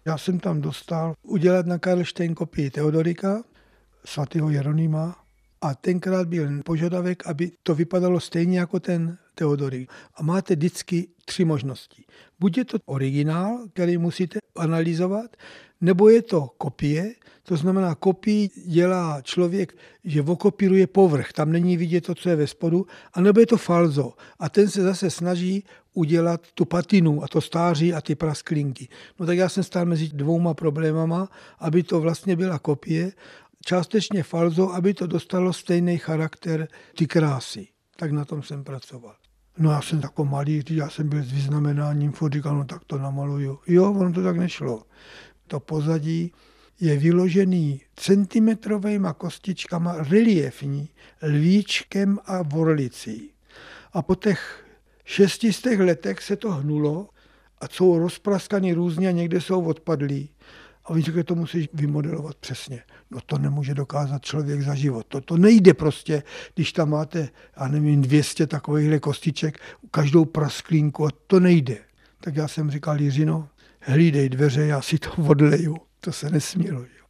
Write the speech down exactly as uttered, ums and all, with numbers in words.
Já jsem tam dostal udělat na Karlštejn kopii Teodorika, svatého Jeronýma, a tenkrát byl požadavek, aby to vypadalo stejně jako ten Teodorik. A máte vždycky tři možnosti. Buď je to originál, který musíte analyzovat, nebo je to kopie, to znamená kopii dělá člověk, že okopíruje povrch, tam není vidět to, co je ve spodu, anebo je to falzo a ten se zase snaží udělat tu patinu a to stáří a ty prasklinky. No tak já jsem stál mezi dvouma problémama, aby to vlastně byla kopie, částečně falzo, aby to dostalo stejný charakter ty krásy. Tak na tom jsem pracoval. No já jsem takový malý, já jsem byl s vyznamenáním, furt říkal, no tak to namaluju. Jo, ono to tak nešlo. To pozadí je vyložený centimetrovejma kostičkama, reliefní, lvíčkem a vorlicí. A po těch šestistech letech se to hnulo a jsou rozpraskaný různě a někde jsou odpadlí. A oni říkají, to musíš vymodelovat přesně. No to nemůže dokázat člověk za život. To, to nejde prostě, když tam máte, já nevím, dvě stě takovýchhle kostiček, každou prasklínku, a to nejde. Tak já jsem říkal, Jiřino, hlídej dveře, já si to odleju. To se nesmělo.